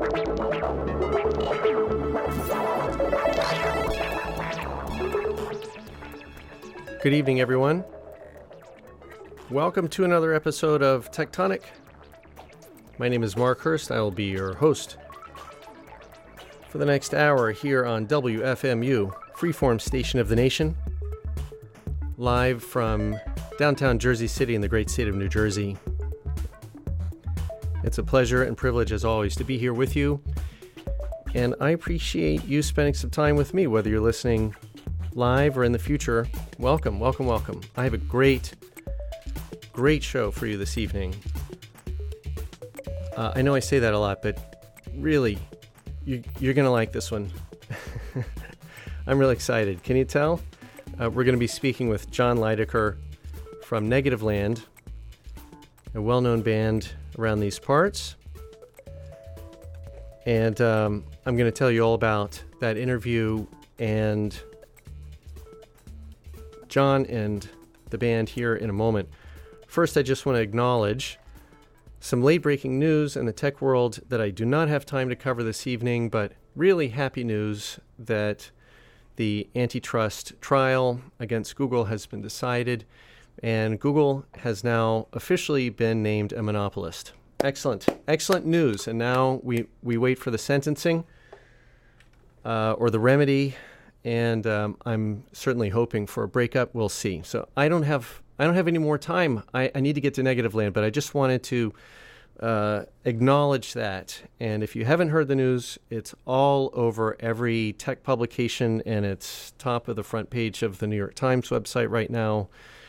Good evening, everyone. Welcome to another episode of Tectonic. My name is Mark Hurst. I will be your host for the next hour here on WFMU, Freeform Station of the Nation, live from downtown Jersey City in the great state of New Jersey. It's a pleasure and privilege, as always, to be here with you, and I appreciate you spending some time with me, whether you're listening live or in the future. Welcome, welcome, welcome. I have a great show for you this evening. I know I say that a lot, but really, you're going to like this one. I'm really excited. Can you tell? We're going to be speaking with Jon Leidecker from Negativland, a well-known band around these parts. And I'm going to tell you all about that interview and Jon and the band here in a moment. First, I just want to acknowledge some late-breaking news in the tech world that I do not have time to cover this evening, but really happy news that the antitrust trial against Google has been decided, and Google has now officially been named a monopolist. Excellent news. And now we wait for the sentencing or the remedy. And I'm certainly hoping for a breakup. We'll see. So I don't have any more time. I need to get to Negativland, but I just wanted to acknowledge that. And if you haven't heard the news, it's all over every tech publication, and it's top of the front page of the New York Times website right now.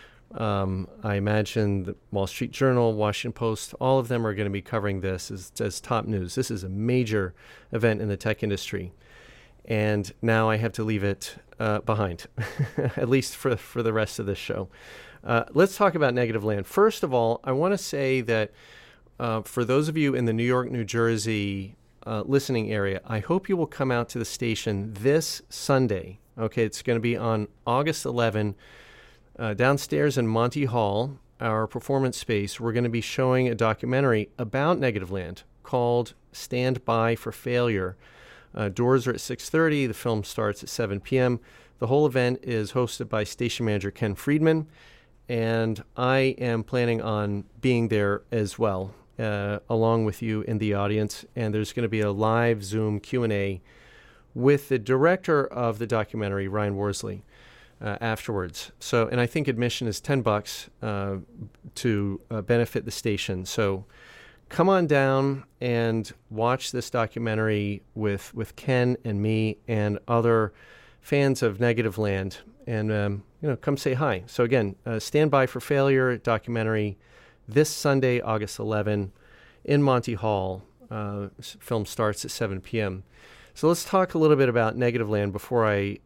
I imagine the Wall Street Journal, Washington Post, all of them are going to be covering this as top news. This is a major event in the tech industry. And now I have to leave it behind, at least for the rest of this show. Let's talk about Negativland. First of all, I want to say that for those of you in the New York, New Jersey listening area, I hope you will come out to the station this Sunday. Okay, it's going to be on August 11, downstairs in Monty Hall, our performance space. We're going to be showing a documentary about Negativland called Stand By for Failure. Doors are at 6:30. The film starts at 7 p.m. The whole event is hosted by station manager Ken Friedman, and I am planning on being there as well, along with you in the audience. And there's going to be a live Zoom Q&A with the director of the documentary, Ryan Worsley, afterwards. So, and I think admission is $10 to benefit the station. So come on down and watch this documentary with Ken and me and other fans of Negativland, and come say hi. So again, Stand By for Failure documentary this Sunday, August 11, in Monty Hall. Film starts at 7 p.m. So let's talk a little bit about Negativland before I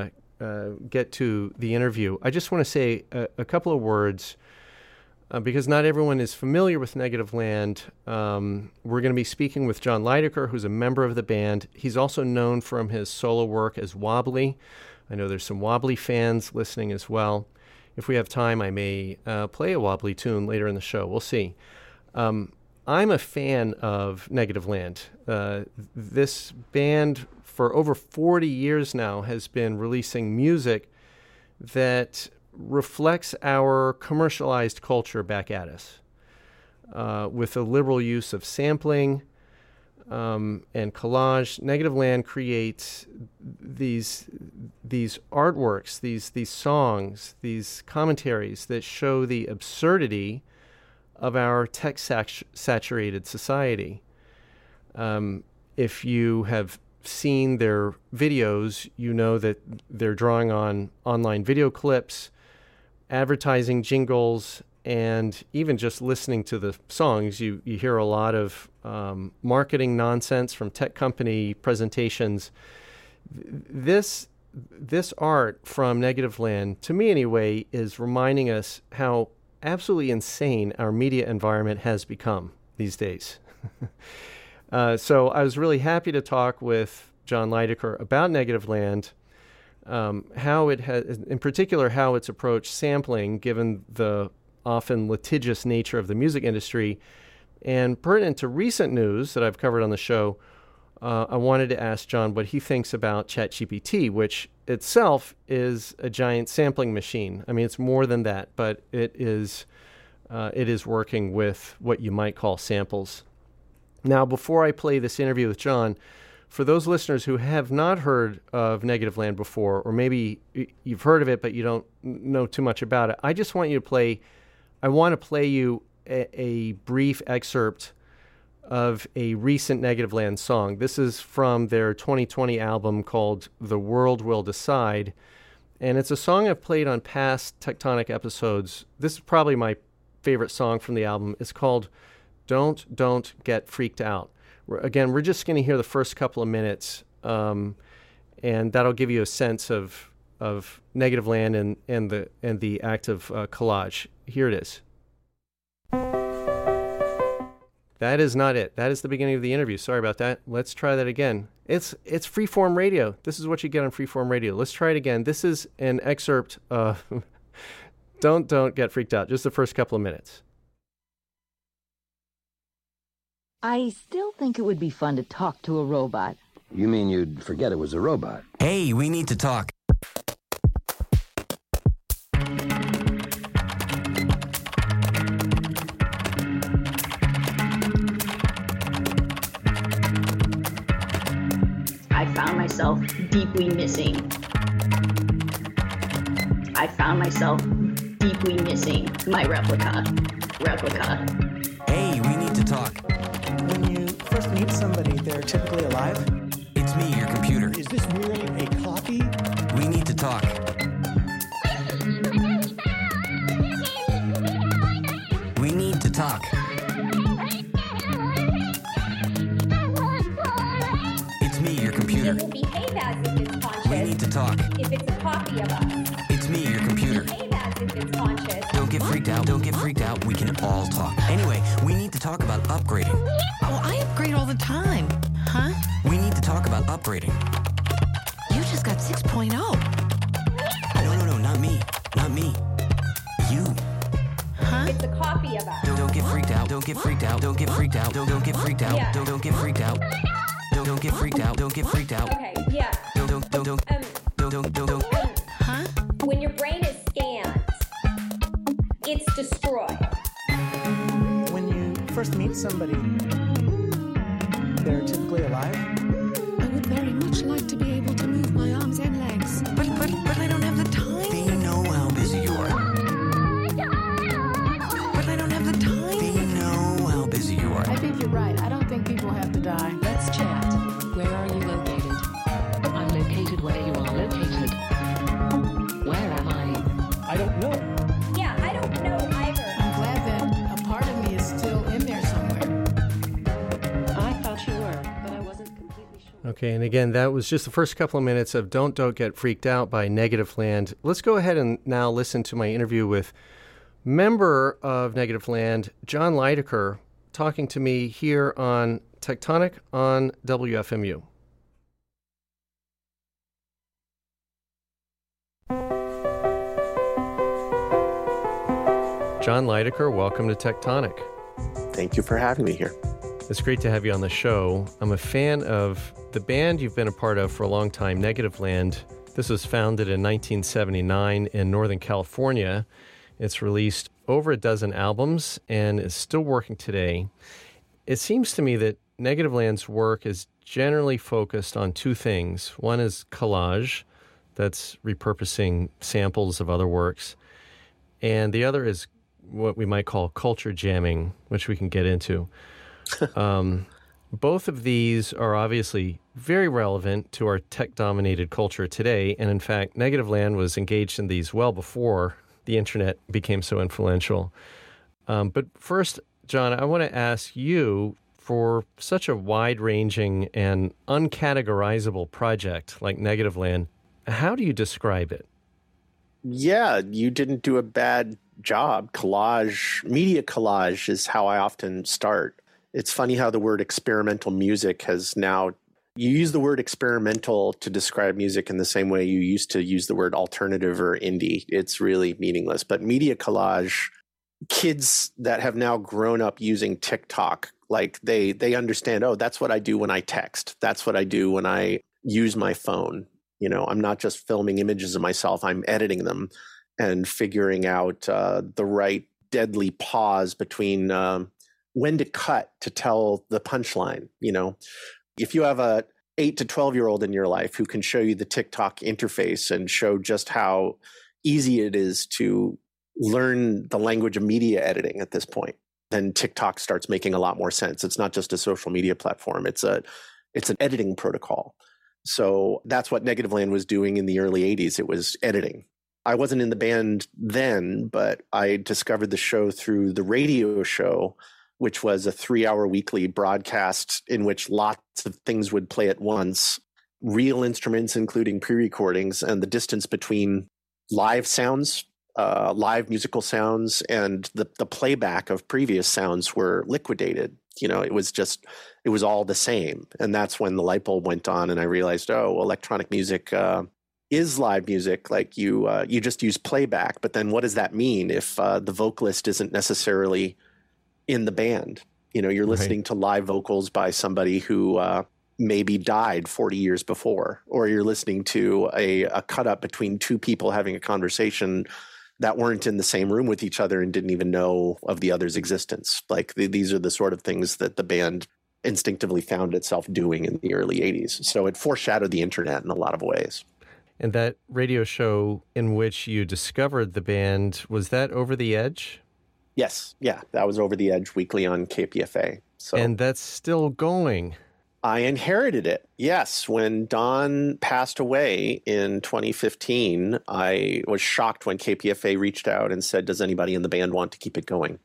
get to the interview. I just want to say a couple of words. Because not everyone is familiar with Negativland, we're going to be speaking with Jon Leidecker, who's a member of the band. He's also known from his solo work as Wobbly. I know there's some Wobbly fans listening as well. If we have time, I may play a Wobbly tune later in the show. We'll see. I'm a fan of Negativland. This band, for over 40 years now, has been releasing music that reflects our commercialized culture back at us, with a liberal use of sampling and collage. Negativland creates these artworks, these songs, these commentaries that show the absurdity of our tech-saturated society. If you have seen their videos, you know that they're drawing on online video clips, advertising jingles, and even just listening to the songs, you hear a lot of marketing nonsense from tech company presentations. This art from Negativland, to me anyway, is reminding us how absolutely insane our media environment has become these days. So I was really happy to talk with Jon Leidecker about Negativland, how it has, in particular, how it's approached sampling, given the often litigious nature of the music industry, and pertinent to recent news that I've covered on the show, I wanted to ask John what he thinks about ChatGPT, which itself is a giant sampling machine. I mean, it's more than that, but it is working with what you might call samples. Now, before I play this interview with John, for those listeners who have not heard of Negativland before, or maybe you've heard of it but you don't know too much about it, I want to play you a brief excerpt of a recent Negativland song. This is from their 2020 album called The World Will Decide, and it's a song I've played on past Tectonic episodes. This is probably my favorite song from the album. It's called Don't Get Freaked Out. Again, we're just going to hear the first couple of minutes, and that'll give you a sense of Negativland and the act of collage. Here it is. That is not it. That is the beginning of the interview. Sorry about that. Let's try that again. It's freeform radio. This is what you get on freeform radio. Let's try it again. This is an excerpt of Don't Get Freaked Out. Just the first couple of minutes. I still think it would be fun to talk to a robot. You mean you'd forget it was a robot? Hey, we need to talk. I found myself deeply missing. My replica. Hey, we need to talk. When you first meet somebody, they're typically alive. It's me, your computer. Is this really a copy? We need to talk. We need to talk. It's me, your computer. It will behave as if it's conscious. We need to talk. If it's a copy of us. It's me, your computer. Behave as if it's conscious. Don't get freaked out. Don't get freaked out. We can all talk. Anyway, we need to talk about upgrading. Oh, I upgrade all the time. Huh? We need to talk about upgrading. You just got 6.0. No, not me. Not me. You. Huh? It's a copy of us. Don't get freaked out. Don't get freaked out. Don't get freaked out. Don't get freaked out. Yeah. Don't get freaked out. Don't get freaked out. Don't get freaked out. Okay, yeah. Don't. Huh? When your brain is scanned, it's destroyed. When you first meet somebody, they're typically alive. I would very much like to be able to move my arms and legs. But I don't have the time. They know how busy you are. But I don't have the time. They know how busy you are. I think you're right. I don't think people have to die. Let's chat. Where are you located? I'm located where you are located. Where am I? I don't know. Yeah, I don't know either. I'm glad that a part of me is still in there somewhere. I thought you were, but I wasn't completely sure. Okay, and again, that was just the first couple of minutes of Don't Get Freaked Out by Negativland. Let's go ahead and now listen to my interview with member of Negativland, John Lydecker, talking to me here on Tectonic on WFMU. John Lydecker, welcome to Tectonic. Thank you for having me here. It's great to have you on the show. I'm a fan of the band you've been a part of for a long time, Negativland. This was founded in 1979 in Northern California. It's released over a dozen albums and is still working today. It seems to me that Negativland's work is generally focused on two things. One is collage, that's repurposing samples of other works, and the other is what we might call culture jamming, which we can get into. Both of these are obviously very relevant to our tech-dominated culture today, and in fact, Negativland was engaged in these well before the internet became so influential. But first, John, I want to ask you, for such a wide-ranging and uncategorizable project like Negativland, how do you describe it? Yeah, you didn't do a bad job. Media collage is how I often start. It's funny how the word experimental music has now, you use the word experimental to describe music in the same way you used to use the word alternative or indie. It's really meaningless. But media collage, kids that have now grown up using TikTok, like they understand, oh, that's what I do when I text. That's what I do when I use my phone. You know, I'm not just filming images of myself, I'm editing them and figuring out the right deadly pause between when to cut to tell the punchline. You know, if you have a 8 to 12-year-old in your life who can show you the TikTok interface and show just how easy it is to learn the language of media editing at this point, then TikTok starts making a lot more sense. It's not just a social media platform. It's an editing protocol. So that's what Negativland was doing in the early 80s. It was editing. I wasn't in the band then, but I discovered the show through the radio show, which was a 3-hour weekly broadcast in which lots of things would play at once, real instruments, including pre-recordings, and the distance between live sounds, live musical sounds, and the playback of previous sounds were liquidated. You know, it was all the same. And that's when the light bulb went on and I realized, oh, electronic music is live music. Like you just use playback, but then what does that mean if the vocalist isn't necessarily in the band? You know, you're listening to live vocals by somebody who maybe died 40 years before, or you're listening to a cut up between two people having a conversation that weren't in the same room with each other and didn't even know of the other's existence. Like these are the sort of things that the band instinctively found itself doing in the early 80s. So it foreshadowed the internet in a lot of ways. And that radio show in which you discovered the band, was that Over the Edge? Yes. Yeah, that was Over the Edge weekly on KPFA. So, and that's still going. I inherited it. Yes. When Don passed away in 2015, I was shocked when KPFA reached out and said, does anybody in the band want to keep it going?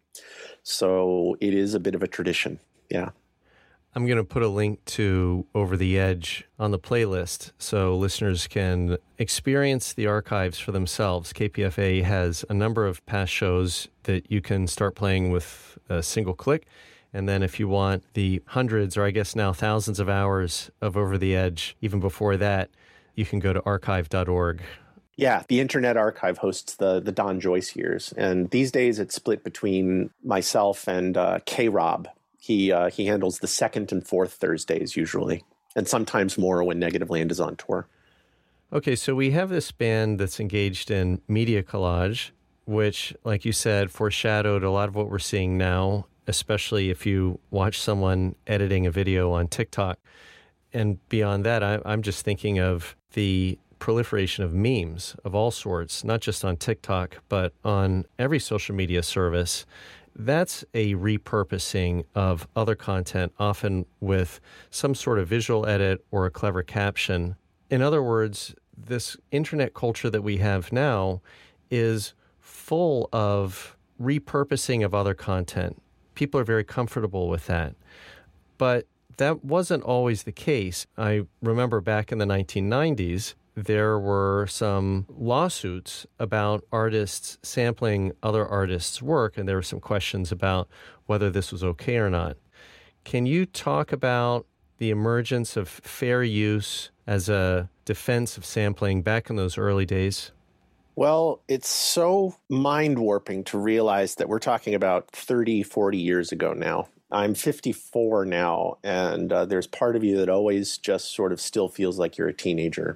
So it is a bit of a tradition. Yeah. I'm going to put a link to Over the Edge on the playlist so listeners can experience the archives for themselves. KPFA has a number of past shows that you can start playing with a single click. And then if you want the hundreds, or I guess now thousands of hours of Over the Edge, even before that, you can go to archive.org. Yeah, the Internet Archive hosts the Don Joyce years. And these days it's split between myself and K-Rob. He handles the second and fourth Thursdays usually, and sometimes more when Negativland is on tour. Okay, so we have this band that's engaged in media collage, which, like you said, foreshadowed a lot of what we're seeing now, especially if you watch someone editing a video on TikTok. And beyond that, I'm just thinking of the proliferation of memes of all sorts, not just on TikTok, but on every social media service. That's a repurposing of other content, often with some sort of visual edit or a clever caption. In other words, this internet culture that we have now is full of repurposing of other content. People are very comfortable with that. But that wasn't always the case. I remember back in the 1990s, there were some lawsuits about artists sampling other artists' work, and there were some questions about whether this was okay or not. Can you talk about the emergence of fair use as a defense of sampling back in those early days? Well, it's so mind-warping to realize that we're talking about 30, 40 years ago now. I'm 54 now, and there's part of you that always just sort of still feels like you're a teenager.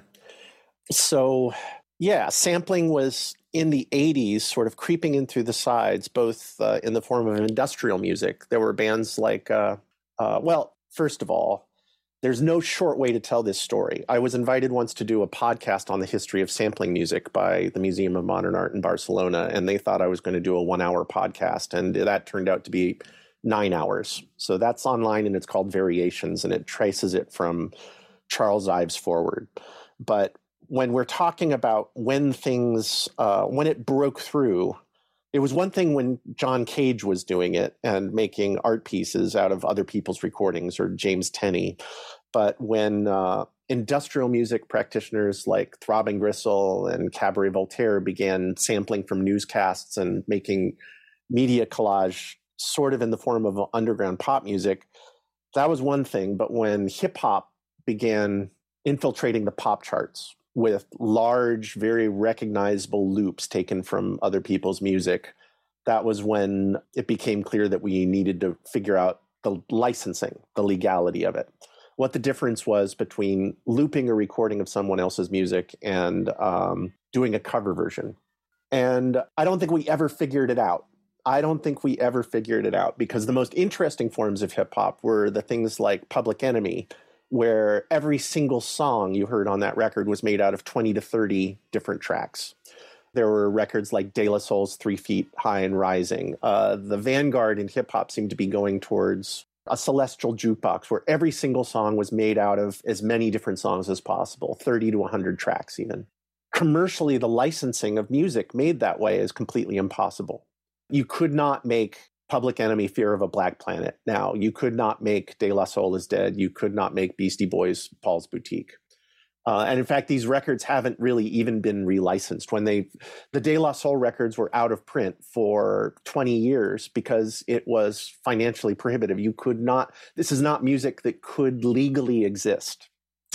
So, yeah, sampling was in the 80s sort of creeping in through the sides, both in the form of industrial music. There were bands like, well, first of all, there's no short way to tell this story. I was invited once to do a podcast on the history of sampling music by the Museum of Modern Art in Barcelona, and they thought I was going to do a 1-hour podcast, and that turned out to be 9 hours. So that's online, and it's called Variations, and it traces it from Charles Ives forward. But when we're talking about when things, when it broke through, it was one thing when John Cage was doing it and making art pieces out of other people's recordings, or James Tenney. But when industrial music practitioners like Throbbing Gristle and Cabaret Voltaire began sampling from newscasts and making media collage sort of in the form of underground pop music, that was one thing. But when hip hop began infiltrating the pop charts with large, very recognizable loops taken from other people's music, that was when it became clear that we needed to figure out the licensing, the legality of it. What the difference was between looping a recording of someone else's music and doing a cover version. And I don't think we ever figured it out. Because the most interesting forms of hip hop were the things like Public Enemy, where every single song you heard on that record was made out of 20 to 30 different tracks. There were records like De La Soul's 3 Feet High and Rising. The vanguard in hip hop seemed to be going towards a celestial jukebox where every single song was made out of as many different songs as possible, 30 to 100 tracks even. Commercially, the licensing of music made that way is completely impossible. You could not make Public Enemy Fear of a Black Planet now. You could not make De La Soul is Dead. You could not make Beastie Boys Paul's Boutique. And in fact, these records haven't really even been relicensed. When the De La Soul records were out of print for 20 years because it was financially prohibitive. You could not, this is not music that could legally exist.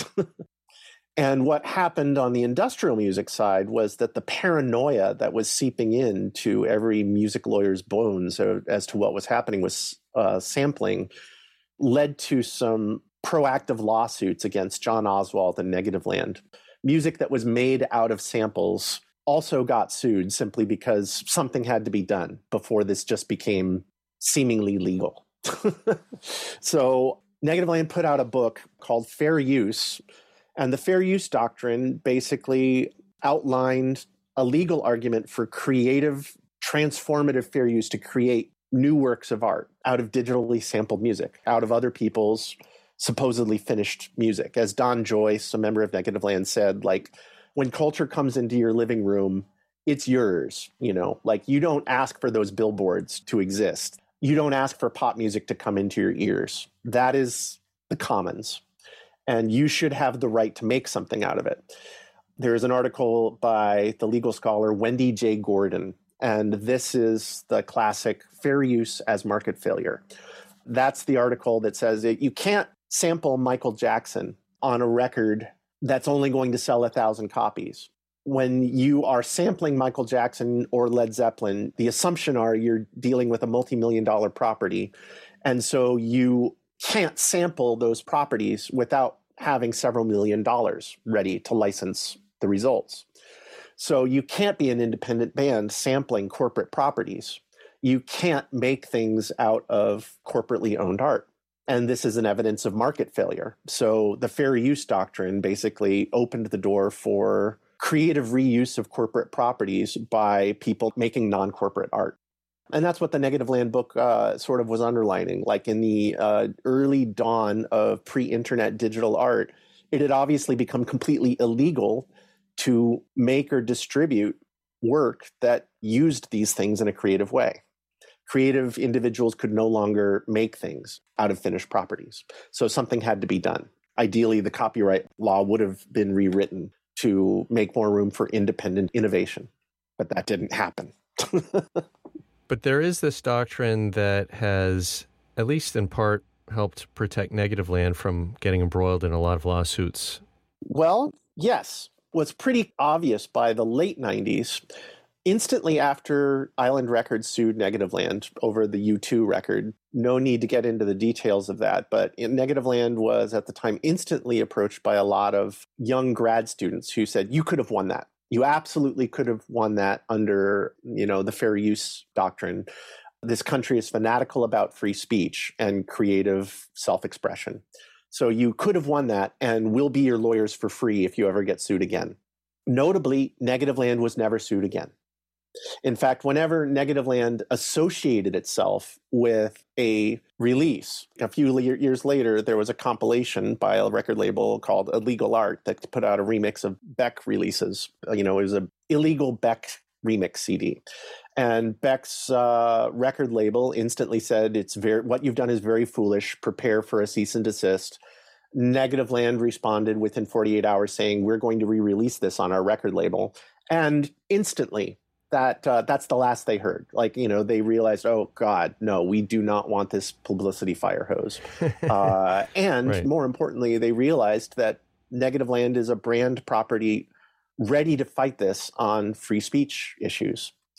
And what happened on the industrial music side was that the paranoia that was seeping into every music lawyer's bones as to what was happening with sampling led to some proactive lawsuits against John Oswald and Negativland. Music that was made out of samples also got sued simply because something had to be done before this just became seemingly legal. So Negativland put out a book called Fair Use, and the fair use doctrine basically outlined a legal argument for creative, transformative fair use to create new works of art out of digitally sampled music, out of other people's supposedly finished music. As Don Joyce, a member of Negativland, said, like, when culture comes into your living room, it's yours, you know, like you don't ask for those billboards to exist. You don't ask for pop music to come into your ears. That is the commons. And you should have the right to make something out of it. There is an article by the legal scholar Wendy J. Gordon, and this is the classic fair use as market failure. That's the article that says that you can't sample Michael Jackson on a record that's only going to sell 1,000 copies. When you are sampling Michael Jackson or Led Zeppelin, the assumption are you're dealing with a multi-million-dollar property. And so you can't sample those properties without having several $1 million ready to license the results. So you can't be an independent band sampling corporate properties. You can't make things out of corporately owned art. And this is an evidence of market failure. So the fair use doctrine basically opened the door for creative reuse of corporate properties by people making non-corporate art. And that's what the Negativland book sort of was underlining. Like in the early dawn of pre-internet digital art, it had obviously become completely illegal to make or distribute work that used these things in a creative way. Creative individuals could no longer make things out of finished properties. So something had to be done. Ideally, the copyright law would have been rewritten to make more room for independent innovation. But that didn't happen. But there is this doctrine that has, at least in part, helped protect Negativland from getting embroiled in a lot of lawsuits. Well, yes. What's pretty obvious by the late 90s, instantly after Island Records sued Negativland over the U2 record, no need to get into the details of that, but Negativland was at the time instantly approached by a lot of young grad students who said, you could have won that. You absolutely could have won that under, you know, the fair use doctrine. This country is fanatical about free speech and creative self-expression. So you could have won that, and we'll be your lawyers for free if you ever get sued again. Notably, Negativland was never sued again. In fact, whenever Negativland associated itself with a release, a few years later, there was a compilation by a record label called Illegal Art that put out a remix of Beck releases. You know, it was an illegal Beck remix CD. And Beck's record label instantly said, what you've done is very foolish. Prepare for a cease and desist. Negativland responded within 48 hours saying, we're going to re-release this on our record label. And instantly, that's the last they heard. Like, you know, they realized, oh God, no, we do not want this publicity fire hose. And right. More importantly, they realized that Negativland is a brand property ready to fight this on free speech issues.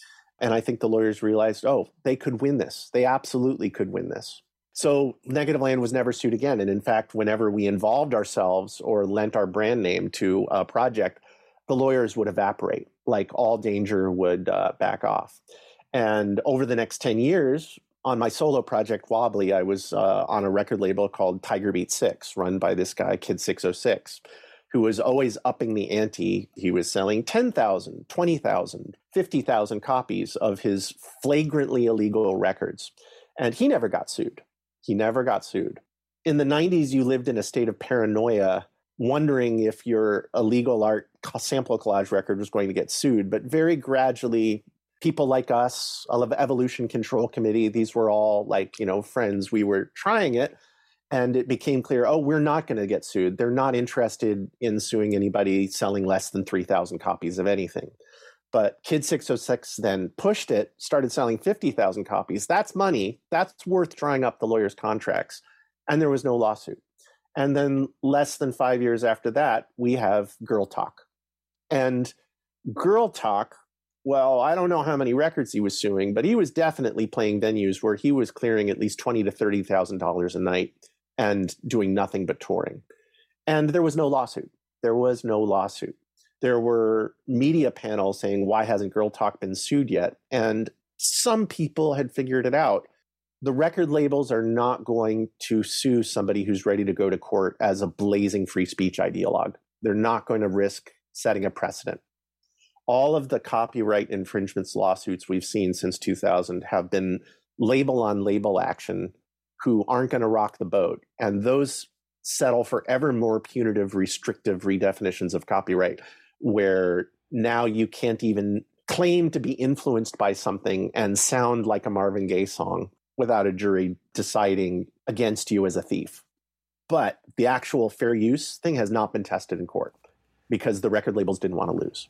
And I think the lawyers realized, oh, they could win this. They absolutely could win this. So Negativland was never sued again. And in fact, whenever we involved ourselves or lent our brand name to a project, the lawyers would evaporate, like all danger would back off. And over the next 10 years, on my solo project, Wobbly, I was on a record label called Tiger Beat 6, run by this guy, Kid 606, who was always upping the ante. He was selling 10,000, 20,000, 50,000 copies of his flagrantly illegal records. And he never got sued. He never got sued. In the 90s, you lived in a state of paranoia, wondering if your illegal art sample collage record was going to get sued. But very gradually, people like us, Evolution Control Committee, these were all like, friends. We were trying it. And it became clear, oh, we're not going to get sued. They're not interested in suing anybody selling less than 3,000 copies of anything. But Kid 606 then pushed it, started selling 50,000 copies. That's money. That's worth drawing up the lawyers' contracts. And there was no lawsuit. And then less than 5 years after that, we have Girl Talk. And Girl Talk, well, I don't know how many records he was suing, but he was definitely playing venues where he was clearing at least $20,000 to $30,000 a night and doing nothing but touring. And there was no lawsuit. There was no lawsuit. There were media panels saying, why hasn't Girl Talk been sued yet? And some people had figured it out. The record labels are not going to sue somebody who's ready to go to court as a blazing free speech ideologue. They're not going to risk setting a precedent. All of the copyright infringements lawsuits we've seen since 2000 have been label on label action who aren't going to rock the boat. And those settle for ever more punitive, restrictive redefinitions of copyright, where now you can't even claim to be influenced by something and sound like a Marvin Gaye song without a jury deciding against you as a thief. But the actual fair use thing has not been tested in court because the record labels didn't want to lose.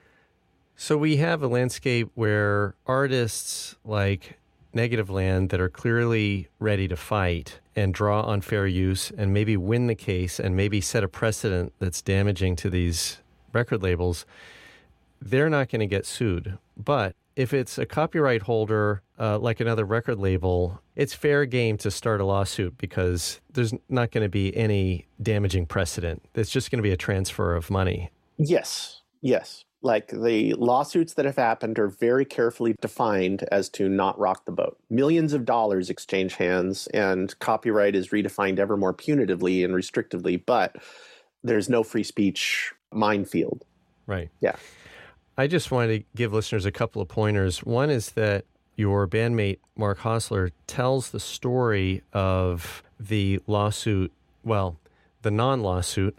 So we have a landscape where artists like Negativland that are clearly ready to fight and draw on fair use and maybe win the case and maybe set a precedent that's damaging to these record labels, they're not going to get sued. But if it's a copyright holder like another record label, it's fair game to start a lawsuit because there's not going to be any damaging precedent. It's just going to be a transfer of money. Yes. Like the lawsuits that have happened are very carefully defined as to not rock the boat. Millions of dollars exchange hands and copyright is redefined ever more punitively and restrictively, but there's no free speech minefield. Right. Yeah. I just wanted to give listeners a couple of pointers. One is that your bandmate, Mark Hosler, tells the story of the lawsuit, well, the non-lawsuit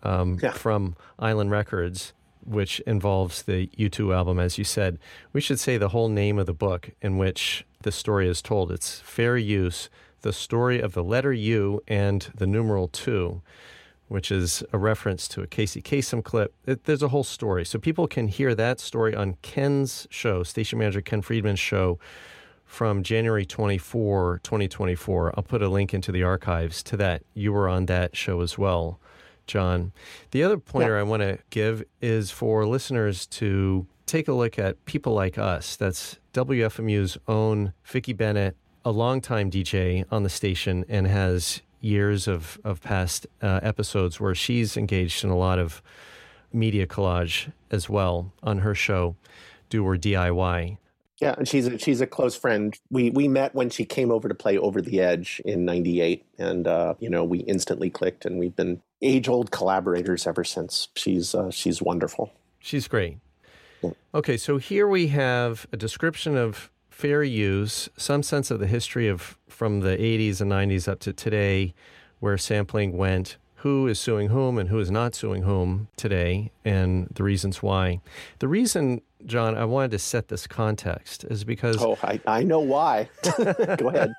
from Island Records, which involves the U2 album, as you said. We should say the whole name of the book in which the story is told. It's Fair Use, the story of the letter U and the numeral 2, which is a reference to a Casey Kasem clip. There's a whole story. So people can hear that story on Ken's show, station manager Ken Friedman's show, from January 24, 2024. I'll put a link into the archives to that. You were on that show as well, John. The other pointer I want to give is for listeners to take a look at People Like Us. That's WFMU's own Vicki Bennett, a longtime DJ on the station and has years of past episodes where she's engaged in a lot of media collage as well on her show, Do or DIY. Yeah, and she's a close friend. We met when she came over to play Over the Edge in '98, and we instantly clicked, and we've been age-old collaborators ever since. She's wonderful. She's great. Yeah. Okay, so here we have a description of fair use, some sense of the history of from the 80s and 90s up to today, where sampling went, who is suing whom and who is not suing whom today, and the reasons why. The reason, John, I wanted to set this context is because... Oh, I know why. Go ahead.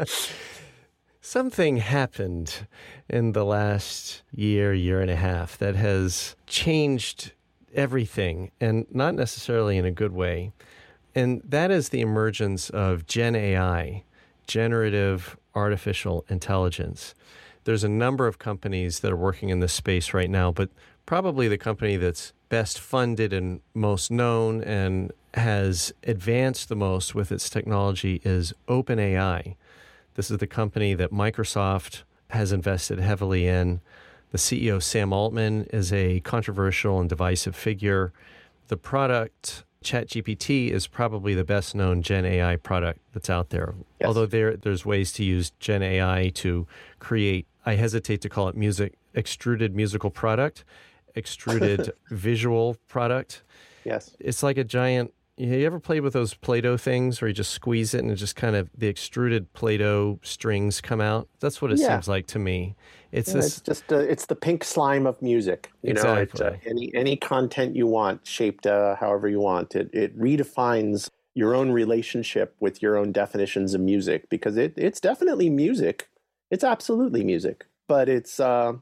Something happened in the last year and a half that has changed everything, and not necessarily in a good way. And that is the emergence of Gen AI, generative artificial intelligence. There's a number of companies that are working in this space right now, but probably the company that's best funded and most known and has advanced the most with its technology is OpenAI. This is the company that Microsoft has invested heavily in. The CEO, Sam Altman, is a controversial and divisive figure. The product, ChatGPT, is probably the best known Gen AI product that's out there. Yes. Although there's ways to use Gen AI to create, I hesitate to call it extruded musical product, extruded visual product. Yes. It's like a giant, you ever played with those Play-Doh things where you just squeeze it and it just kind of, the extruded Play-Doh strings come out? That's what it seems like to me. It's it's the pink slime of music. Exactly. Any content you want, shaped however you want. It redefines your own relationship with your own definitions of music, because it's definitely music. It's absolutely music, but it's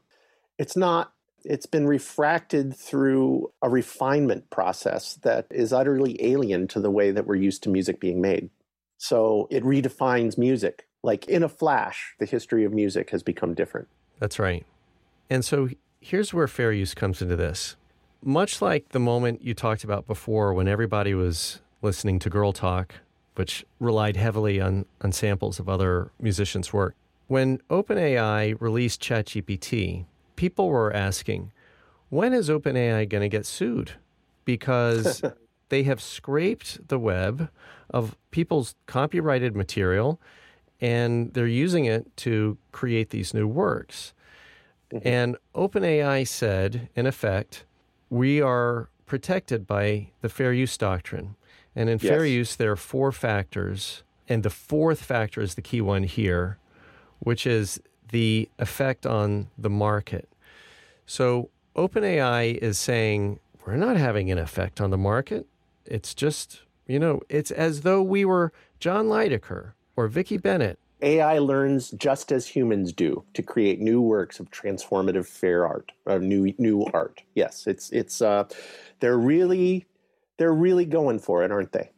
not. It's been refracted through a refinement process that is utterly alien to the way that we're used to music being made. So it redefines music. Like in a flash, the history of music has become different. That's right. And so here's where fair use comes into this. Much like the moment you talked about before when everybody was listening to Girl Talk, which relied heavily on samples of other musicians' work. When OpenAI released ChatGPT, people were asking, when is OpenAI going to get sued? Because they have scraped the web of people's copyrighted material, and they're using it to create these new works. Mm-hmm. And OpenAI said, in effect, we are protected by the fair use doctrine. And in fair use, there are 4 factors. And the 4th factor is the key one here, which is the effect on the market. So OpenAI is saying, we're not having an effect on the market. It's just, it's as though we were John Lydecker or Vicki Bennett. AI learns just as humans do to create new works of transformative fair art, of new art. Yes, it's they're really going for it, aren't they?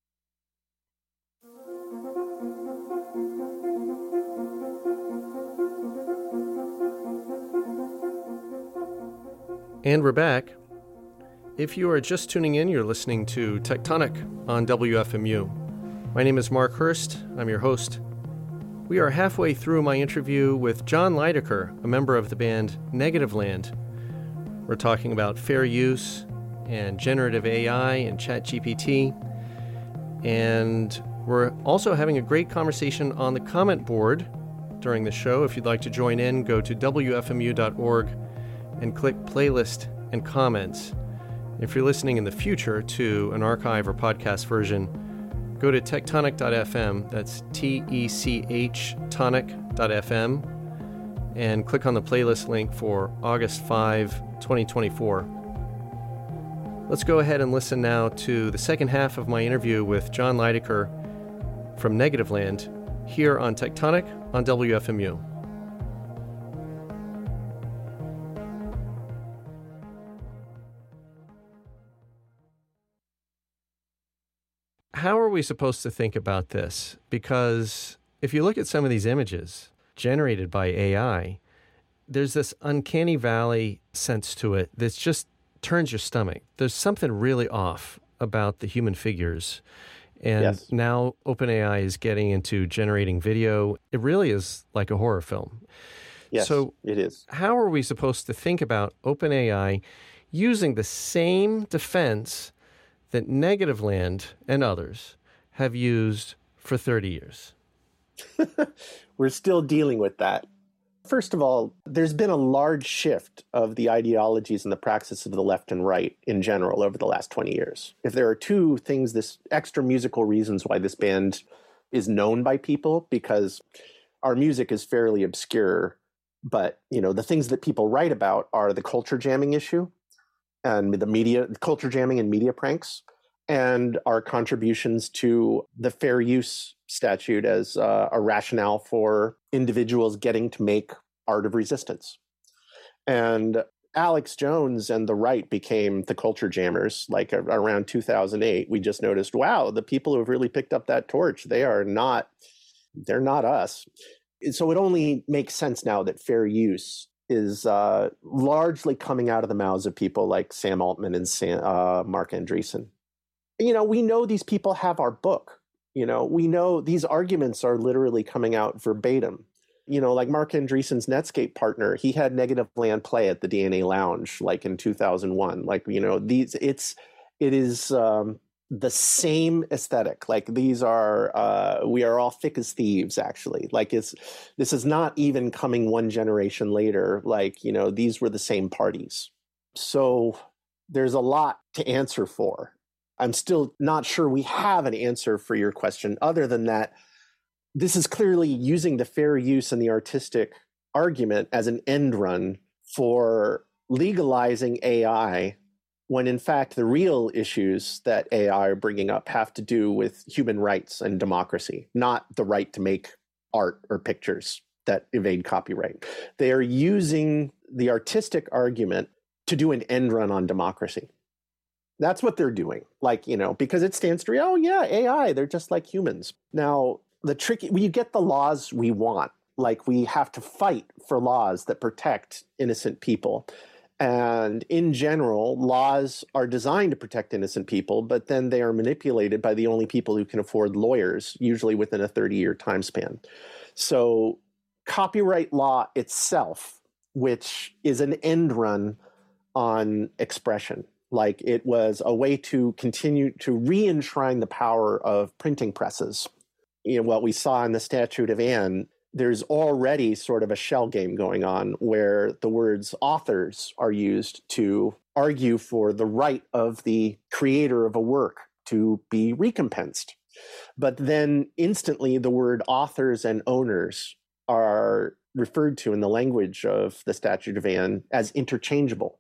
And we're back. If you are just tuning in, you're listening to Tectonic on WFMU. My name is Mark Hurst. I'm your host. We are halfway through my interview with John Lydecker, a member of the band Negativland. We're talking about fair use and generative AI and ChatGPT. And we're also having a great conversation on the comment board during the show. If you'd like to join in, go to WFMU.org and click playlist and comments. If you're listening in the future to an archive or podcast version, go to tectonic.fm, that's TECH tonic.fm, and click on the playlist link for August 5, 2024. Let's go ahead and listen now to the second half of my interview with John Lydecker from Negativland here on Tectonic on WFMU. How are we supposed to think about this? Because if you look at some of these images generated by AI, there's this uncanny valley sense to it that just turns your stomach. There's something really off about the human figures. And now OpenAI is getting into generating video. It really is like a horror film. Yes, so it is. How are we supposed to think about OpenAI using the same defense that Negativland and others have used for 30 years? We're still dealing with that. First of all, there's been a large shift of the ideologies and the praxis of the left and right in general over the last 20 years. If there are 2 things, this extra musical reasons why this band is known by people, because our music is fairly obscure, but the things that people write about are the culture jamming issue and the culture jamming and media pranks, and our contributions to the fair use statute as a rationale for individuals getting to make art of resistance. And Alex Jones and the right became the culture jammers, like around 2008. We just noticed, wow, the people who have really picked up that torch, they're not us. So it only makes sense now that fair use is largely coming out of the mouths of people like Sam Altman and Mark Andreessen. we know these people have our book. We know these arguments are literally coming out verbatim. Like Mark Andreessen's Netscape partner, he had Negative Land play at the DNA Lounge, like in 2001. Like, it is the same aesthetic. Like these are, we are all thick as thieves, actually. Like this is not even coming one generation later. Like, these were the same parties. So there's a lot to answer for. I'm still not sure we have an answer for your question, other than that this is clearly using the fair use and the artistic argument as an end run for legalizing AI, when in fact the real issues that AI are bringing up have to do with human rights and democracy, not the right to make art or pictures that evade copyright. They are using the artistic argument to do an end run on democracy. That's what they're doing. Like, because it stands to, oh yeah, AI, they're just like humans. Now, you get the laws we want. Like, we have to fight for laws that protect innocent people. And in general, laws are designed to protect innocent people, but then they are manipulated by the only people who can afford lawyers, usually within a 30-year time span. So copyright law itself, which is an end run on expression, like it was a way to continue to re-enshrine the power of printing presses. What we saw in the Statute of Anne, there's already sort of a shell game going on where the words authors are used to argue for the right of the creator of a work to be recompensed. But then instantly the word authors and owners are referred to in the language of the Statute of Anne as interchangeable.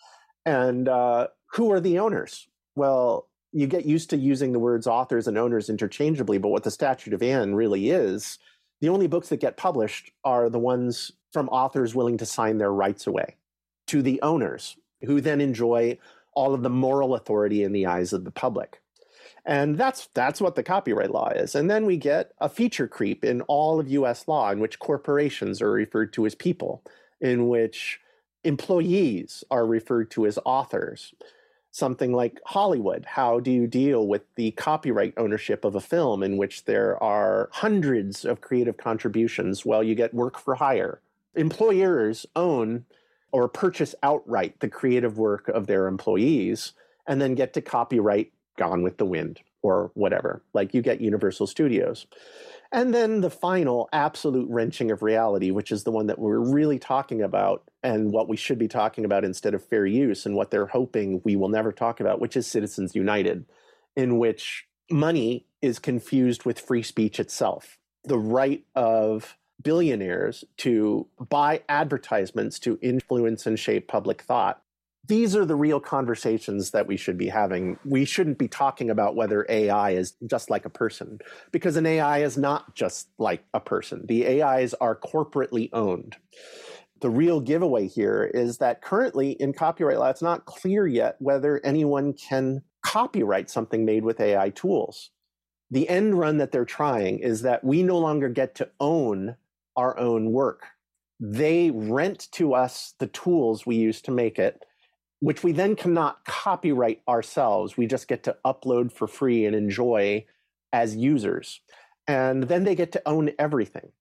And who are the owners? Well, you get used to using the words authors and owners interchangeably, but what the Statute of Anne really is, the only books that get published are the ones from authors willing to sign their rights away to the owners, who then enjoy all of the moral authority in the eyes of the public. And that's what the copyright law is. And then we get a feature creep in all of US law in which corporations are referred to as people, in which employees are referred to as authors. Something like Hollywood. How do you deal with the copyright ownership of a film in which there are hundreds of creative contributions? Well, you get work for hire. Employers own or purchase outright the creative work of their employees and then get to copyright Gone with the Wind or whatever. Like you get Universal Studios. And then the final absolute wrenching of reality, which is the one that we're really talking about and what we should be talking about instead of fair use and what they're hoping we will never talk about, which is Citizens United, in which money is confused with free speech itself. The right of billionaires to buy advertisements to influence and shape public thought. These are the real conversations that we should be having. We shouldn't be talking about whether AI is just like a person, because an AI is not just like a person. The AIs are corporately owned. The real giveaway here is that currently in copyright law, it's not clear yet whether anyone can copyright something made with AI tools. The end run that they're trying is that we no longer get to own our own work. They rent to us the tools we use to make it, which we then cannot copyright ourselves. We just get to upload for free and enjoy as users. And then they get to own everything.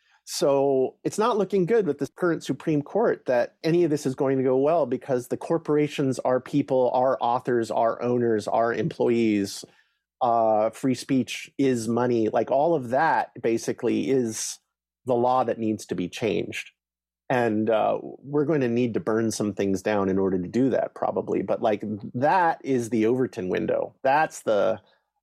So it's not looking good with the current Supreme Court that any of this is going to go well, because the corporations are people, are authors, are owners, are employees. Free speech is money. Like all of that basically is the law that needs to be changed. And we're going to need to burn some things down in order to do that, probably. But like that is the Overton window. That's the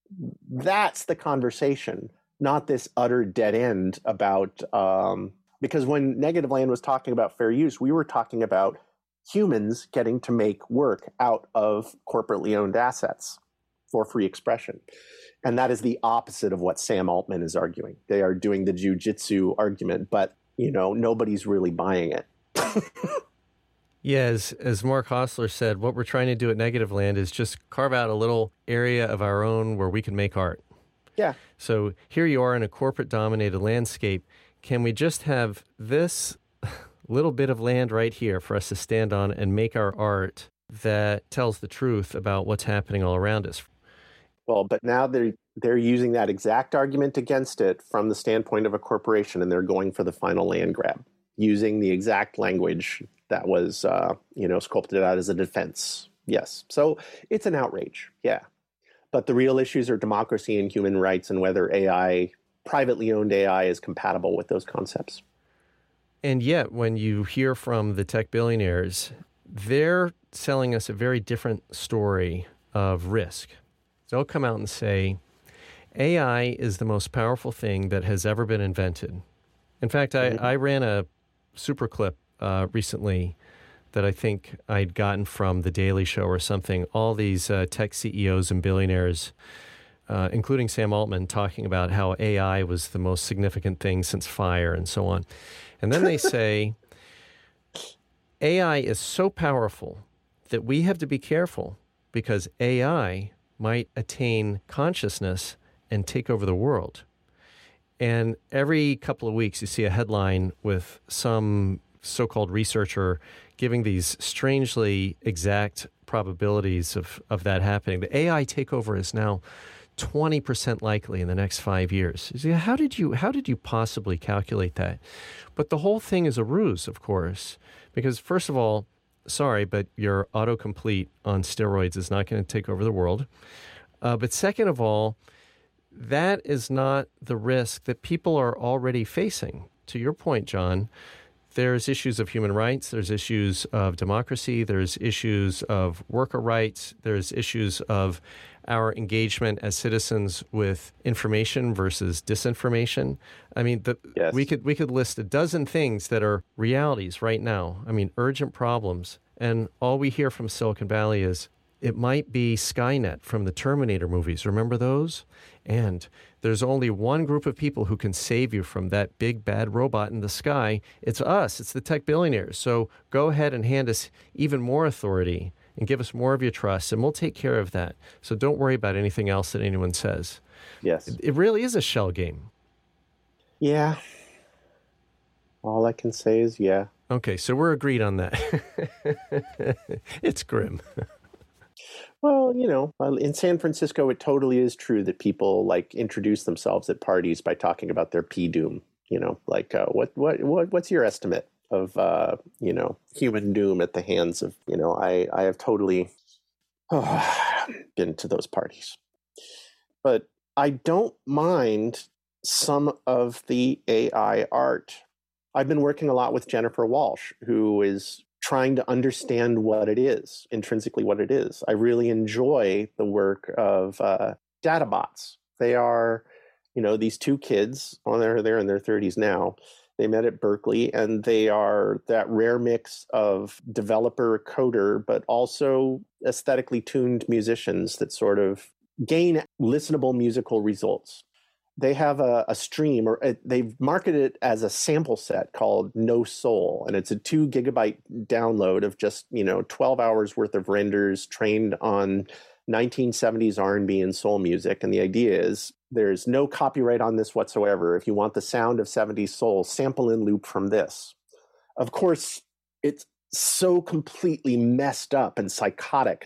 conversation, not this utter dead end about because when Negative Land was talking about fair use, we were talking about humans getting to make work out of corporately owned assets for free expression. And that is the opposite of what Sam Altman is arguing. They are doing the jujitsu argument, but nobody's really buying it. Yeah, as Mark Hostler said, what we're trying to do at Negative Land is just carve out a little area of our own where we can make art. Yeah. So here you are in a corporate-dominated landscape. Can we just have this little bit of land right here for us to stand on and make our art that tells the truth about what's happening all around us? Well, but now they're using that exact argument against it from the standpoint of a corporation, and they're going for the final land grab, using the exact language that was, sculpted out as a defense. Yes. So it's an outrage. Yeah. But the real issues are democracy and human rights and whether AI, privately owned AI, is compatible with those concepts. And yet, when you hear from the tech billionaires, they're selling us a very different story of risk. They'll come out and say, AI is the most powerful thing that has ever been invented. In fact, I ran a super clip recently that I think I'd gotten from The Daily Show or something. All these tech CEOs and billionaires, including Sam Altman, talking about how AI was the most significant thing since fire and so on. And then they say, AI is so powerful that we have to be careful because AI might attain consciousness and take over the world. And every couple of weeks, you see a headline with some so-called researcher giving these strangely exact probabilities of that happening. The AI takeover is now 20% likely in the next 5 years. You see, how did you possibly calculate that? But the whole thing is a ruse, of course, because first of all, sorry, but your autocomplete on steroids is not going to take over the world. But second of all, that is not the risk that people are already facing. To your point, John, there's issues of human rights, there's issues of democracy, there's issues of worker rights, there's issues of our engagement as citizens with information versus disinformation. I mean, yes. we could list a dozen things that are realities right now. I mean, urgent problems. And all we hear from Silicon Valley is, it might be Skynet from the Terminator movies. Remember those? And there's only one group of people who can save you from that big bad robot in the sky. It's us. It's the tech billionaires. So go ahead and hand us even more authority and give us more of your trust, and we'll take care of that. So don't worry about anything else that anyone says. Yes. It really is a shell game. Yeah. All I can say is yeah. Okay, so we're agreed on that. It's grim. Well, in San Francisco, it totally is true that people introduce themselves at parties by talking about their doom. What's your estimate of human doom at the hands of I have totally been to those parties, but I don't mind some of the AI art. I've been working a lot with Jennifer Walsh, who is trying to understand what it is, intrinsically what it is. I really enjoy the work of DataBots. They are, these two kids, they're in their 30s now. They met at Berkeley, and they are that rare mix of developer, coder, but also aesthetically tuned musicians that sort of gain listenable musical results. They have a stream, or they've marketed it as a sample set called No Soul, and it's a 2 gigabyte download of just 12 hours worth of renders trained on 1970s R&B and soul music. And the idea is there's no copyright on this whatsoever. If you want the sound of 70s soul, sample and loop from this. Of course, it's so completely messed up and psychotic.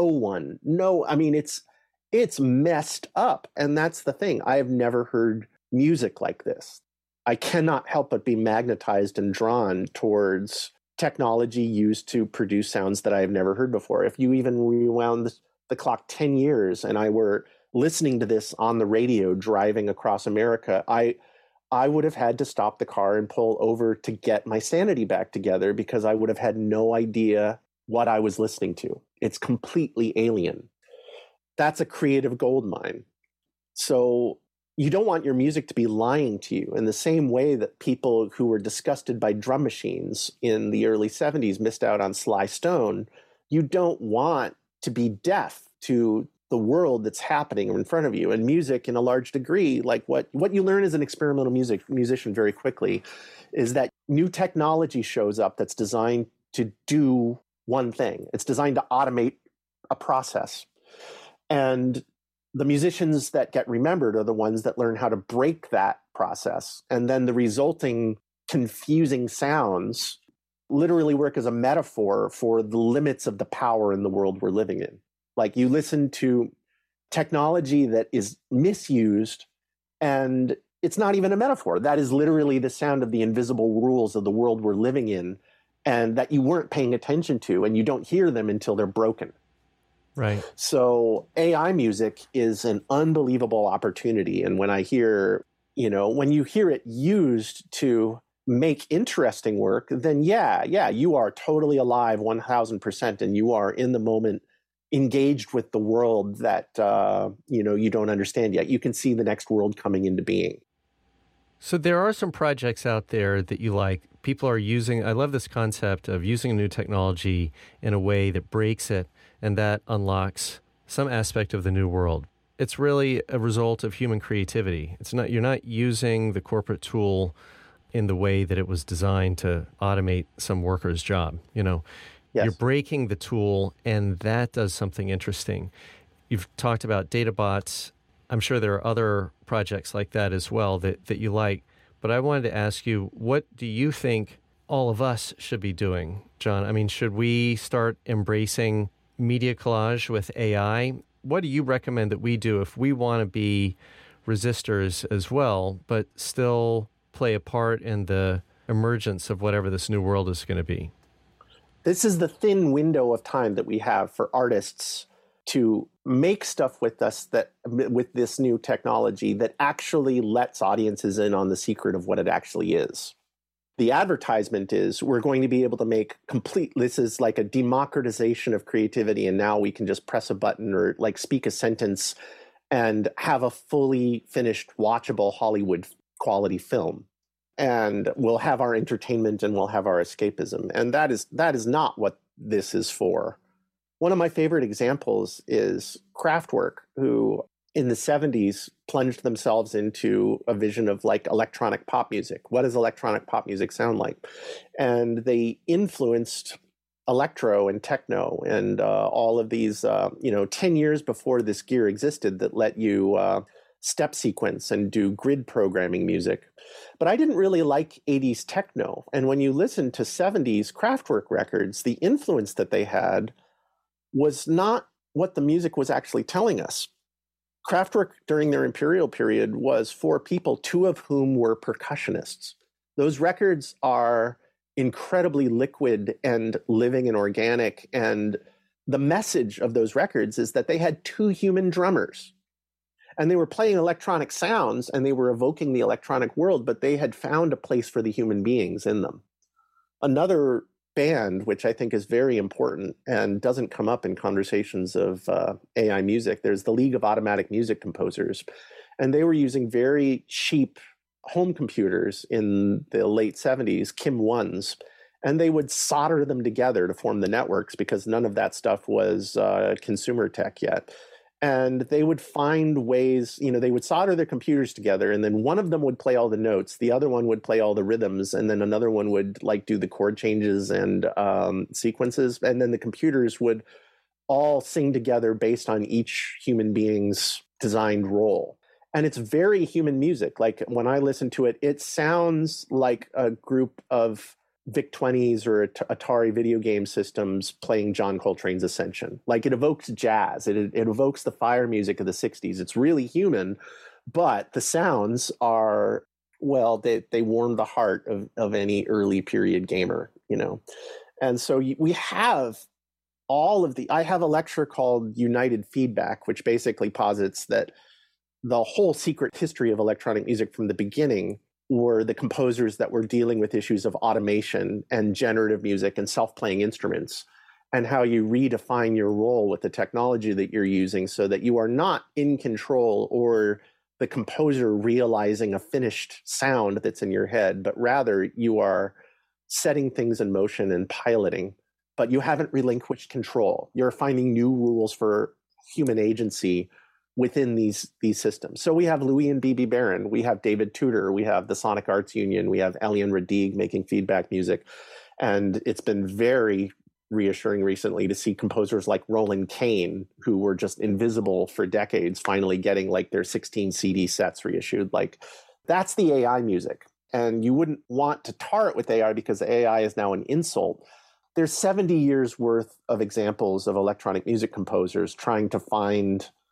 It's messed up. And that's the thing. I have never heard music like this. I cannot help but be magnetized and drawn towards technology used to produce sounds that I have never heard before. If you even rewound the clock 10 years and I were listening to this on the radio driving across America, I would have had to stop the car and pull over to get my sanity back together because I would have had no idea what I was listening to. It's completely alien. That's a creative goldmine. So you don't want your music to be lying to you in the same way that people who were disgusted by drum machines in the early 70s missed out on Sly Stone. You don't want to be deaf to the world that's happening in front of you. And music, in a large degree, like what you learn as an experimental musician very quickly, is that new technology shows up that's designed to do one thing. It's designed to automate a process. And the musicians that get remembered are the ones that learn how to break that process. And then the resulting confusing sounds literally work as a metaphor for the limits of the power in the world we're living in. Like you listen to technology that is misused, and it's not even a metaphor. That is literally the sound of the invisible rules of the world we're living in, and that you weren't paying attention to, and you don't hear them until they're broken. Right. So AI music is an unbelievable opportunity. And when I hear, when you hear it used to make interesting work, then yeah, you are totally alive 1000%, and you are in the moment, engaged with the world that, you don't understand yet. You can see the next world coming into being. So there are some projects out there that you like. People are using, I love this concept of using a new technology in a way that breaks it, and that unlocks some aspect of the new world. It's really a result of human creativity. You're not using the corporate tool in the way that it was designed to automate some worker's job. Yes. You're breaking the tool, and that does something interesting. You've talked about data bots. I'm sure there are other projects like that as well that you like. But I wanted to ask you, what do you think all of us should be doing, John? I mean, should we start embracing media collage with AI? What do you recommend that we do if we want to be resistors as well, but still play a part in the emergence of whatever this new world is going to be? This is the thin window of time that we have for artists to make stuff with us, that with this new technology that actually lets audiences in on the secret of what it actually is. The advertisement is we're going to be able to make this is like a democratization of creativity, and now we can just press a button or like speak a sentence and have a fully finished, watchable Hollywood quality film. And we'll have our entertainment and we'll have our escapism. And that is not what this is for. One of my favorite examples is Kraftwerk, who in the 70s plunged themselves into a vision of like electronic pop music. What does electronic pop music sound like? And they influenced electro and techno and all of these, 10 years before this gear existed that let you step sequence and do grid programming music. But I didn't really like 80s techno. And when you listen to 70s Kraftwerk records, the influence that they had was not what the music was actually telling us. Kraftwerk during their Imperial period was 4 people, 2 of whom were percussionists. Those records are incredibly liquid and living and organic. And the message of those records is that they had 2 human drummers. And they were playing electronic sounds and they were evoking the electronic world, but they had found a place for the human beings in them. Another band, which I think is very important and doesn't come up in conversations of AI music, there's the League of Automatic Music Composers. And they were using very cheap home computers in the late 70s, Kim 1s, and they would solder them together to form the networks because none of that stuff was consumer tech yet. And they would find ways, they would solder their computers together, and then one of them would play all the notes, the other one would play all the rhythms, and then another one would like do the chord changes and sequences, and then the computers would all sing together based on each human being's designed role. And it's very human music. Like when I listen to it, it sounds like a group of VIC-20s or Atari video game systems playing John Coltrane's Ascension. Like it evokes jazz. It evokes the fire music of the 60s. It's really human, but the sounds are, well, they warm the heart of any early period gamer, And so we have I have a lecture called United Feedback, which basically posits that the whole secret history of electronic music from the beginning were the composers that were dealing with issues of automation and generative music and self-playing instruments, and how you redefine your role with the technology that you're using so that you are not in control or the composer realizing a finished sound that's in your head, but rather you are setting things in motion and piloting, but you haven't relinquished control. You're finding new rules for human agency within these systems. So we have Louis and Bibi Baron, we have David Tudor, we have the Sonic Arts Union, we have Elian Radigue making feedback music. And it's been very reassuring recently to see composers like Roland Kane, who were just invisible for decades, finally getting like their 16 CD sets reissued. Like that's the AI music. And you wouldn't want to tar it with AI because AI is now an insult. There's 70 years worth of examples of electronic music composers trying to find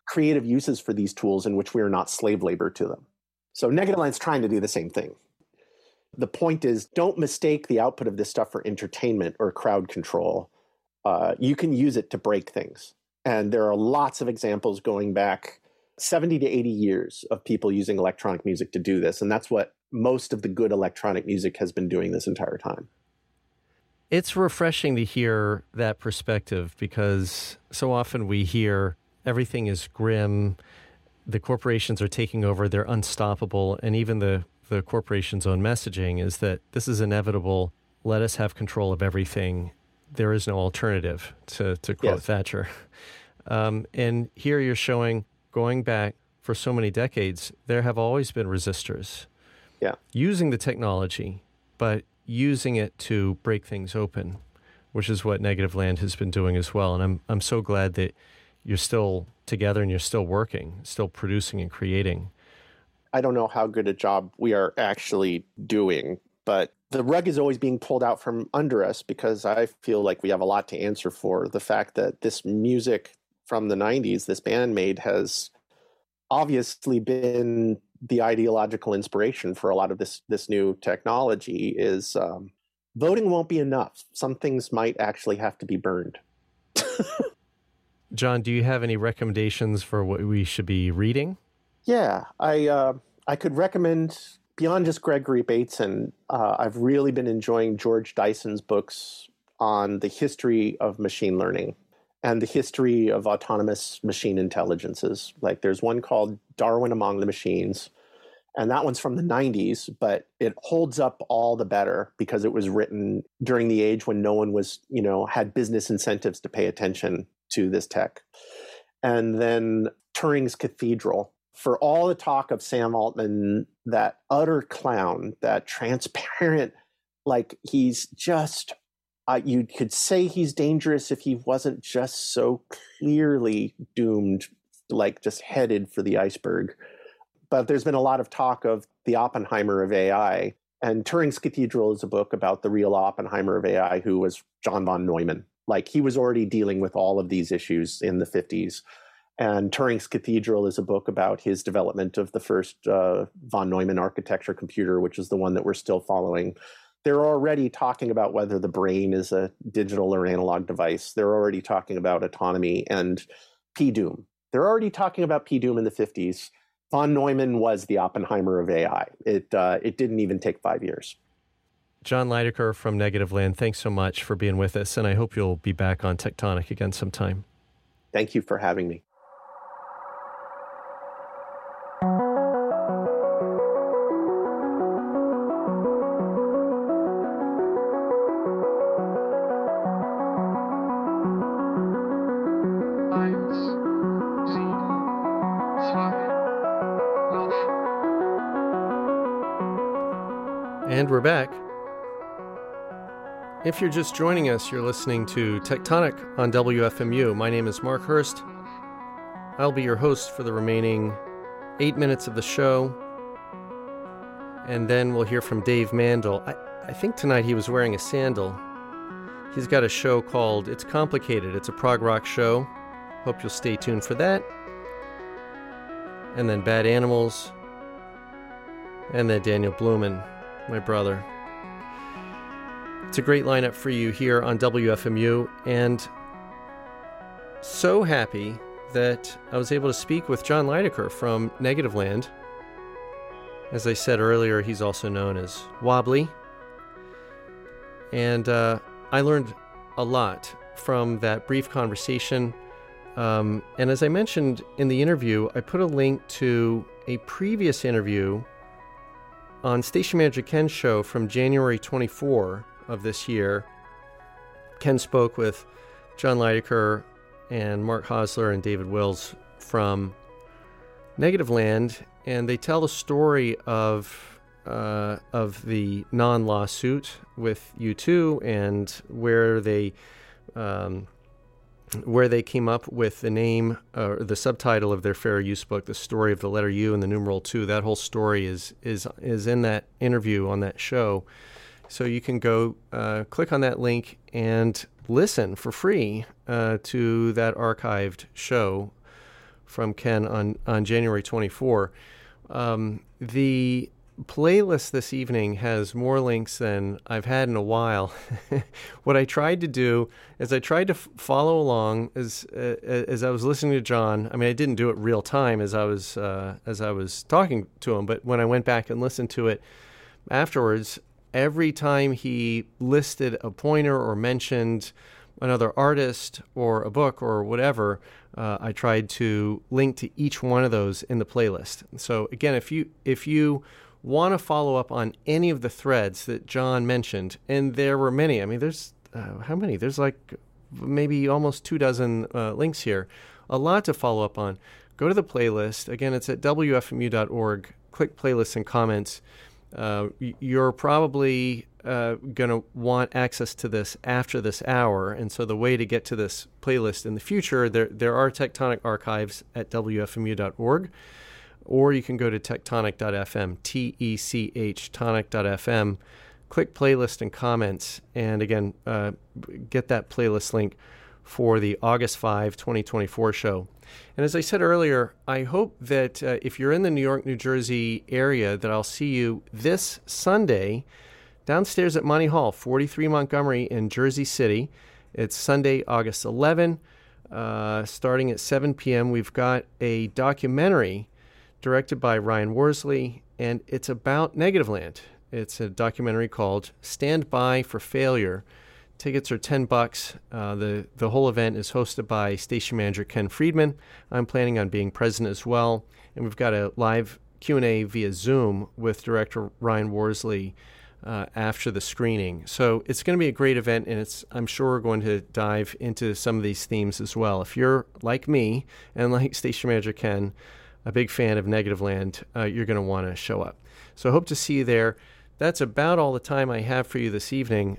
creative uses for these tools in which we are not slave labor to them. So Negativland's trying to do the same thing. The point is, don't mistake the output of this stuff for entertainment or crowd control. You can use it to break things. And there are lots of examples going back 70 to 80 years of people using electronic music to do this. And that's what most of the good electronic music has been doing this entire time. It's refreshing to hear that perspective, because so often we hear everything is grim, the corporations are taking over, they're unstoppable, and even the corporation's own messaging is that this is inevitable, let us have control of everything, there is no alternative, to quote Yes. Thatcher. And here you're showing, going back for so many decades, there have always been resistors using the technology, but using it to break things open, which is what Negativland has been doing as well. And I'm so glad that you're still together and you're still working, still producing and creating. I don't know how good a job we are actually doing, but the rug is always being pulled out from under us, because I feel like we have a lot to answer for. The fact that this music from the 90s, this band made, has obviously been the ideological inspiration for a lot of this new technology. Is voting won't be enough. Some things might actually have to be burned. John, do you have any recommendations for what we should be reading? Yeah, I could recommend, beyond just Gregory Bateson, I've really been enjoying George Dyson's books on the history of machine learning and the history of autonomous machine intelligences. Like, there's one called Darwin Among the Machines, and that one's from the 90s, but it holds up all the better because it was written during the age when no one was, had business incentives to pay attention to this tech. And then Turing's Cathedral. For all the talk of Sam Altman, that utter clown, that transparent, like, he's just, you could say he's dangerous if he wasn't just so clearly doomed, like just headed for the iceberg. But there's been a lot of talk of the Oppenheimer of AI. And Turing's Cathedral is a book about the real Oppenheimer of AI, who was John von Neumann. Like, he was already dealing with all of these issues in the 50s. And Turing's Cathedral is a book about his development of the first von Neumann architecture computer, which is the one that we're still following. They're already talking about whether the brain is a digital or analog device. They're already talking about autonomy and PDOOM. They're already talking about PDOOM in the 50s. Von Neumann was the Oppenheimer of AI. It didn't even take 5 years. John Leidecker from Negativland, thanks so much for being with us, and I hope you'll be back on Tectonic again sometime. Thank you for having me. And we're back. If you're just joining us, you're listening to Tectonic on WFMU. My name is Mark Hurst. I'll be your host for the remaining 8 minutes of the show. And then we'll hear from Dave Mandel. I think tonight he was wearing a sandal. He's got a show called It's Complicated. It's a prog rock show. Hope you'll stay tuned for that. And then Bad Animals. And then Daniel Blumen, my brother. It's a great lineup for you here on WFMU, and so happy that I was able to speak with John Leidecker from Negativland. As I said earlier, he's also known as Wobbly. And I learned a lot from that brief conversation. And as I mentioned in the interview, I put a link to a previous interview on Station Manager Ken's show from January 24 of this year. Ken spoke with John Leidecker and Mark Hosler and David Wills from Negativland, and they tell the story of the non-lawsuit with U2 and where they came up with the name, the subtitle of their fair use book, The Story of the Letter U and the Numeral 2. That whole story is in that interview on that show. So you can go click on that link and listen for free to that archived show from Ken on January 24. The playlist this evening has more links than I've had in a while. What I tried to do is I tried to follow along as I was listening to John. I mean, I didn't do it real time as I was talking to him, but when I went back and listened to it afterwards, every time he listed a pointer or mentioned another artist or a book or whatever, I tried to link to each one of those in the playlist. So again, if you want to follow up on any of the threads that John mentioned, and there were many. I mean, there's how many? There's like maybe almost 24 links here. A lot to follow up on. Go to the playlist. Again, it's at wfmu.org. Click playlists and comments. You're probably going to want access to this after this hour, and so the way to get to this playlist in the future, there are Tectonic archives at wfmu.org. Or you can go to tectonic.fm, T-E-C-H, tonic.fm, click playlist and comments, and again, get that playlist link for the August 5, 2024 show. And as I said earlier, I hope that if you're in the New York, New Jersey area, that I'll see you this Sunday downstairs at Monty Hall, 43 Montgomery in Jersey City. It's Sunday, August 11, starting at 7 p.m. We've got a documentary directed by Ryan Worsley, and it's about Negativland. It's a documentary called Stand By for Failure. Tickets are $10. The whole event is hosted by station manager Ken Friedman. I'm planning on being present as well, and we've got a live Q&A via Zoom with director Ryan Worsley after the screening. So it's going to be a great event, and I'm sure we're going to dive into some of these themes as well. If you're like me and like station manager Ken, a big fan of Negativland, you're going to want to show up. So I hope to see you there. That's about all the time I have for you this evening.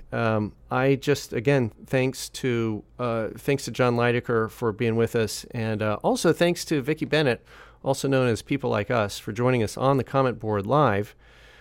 I just, again, thanks to John Leidecker for being with us, and also thanks to Vicki Bennett, also known as People Like Us, for joining us on the comment board live.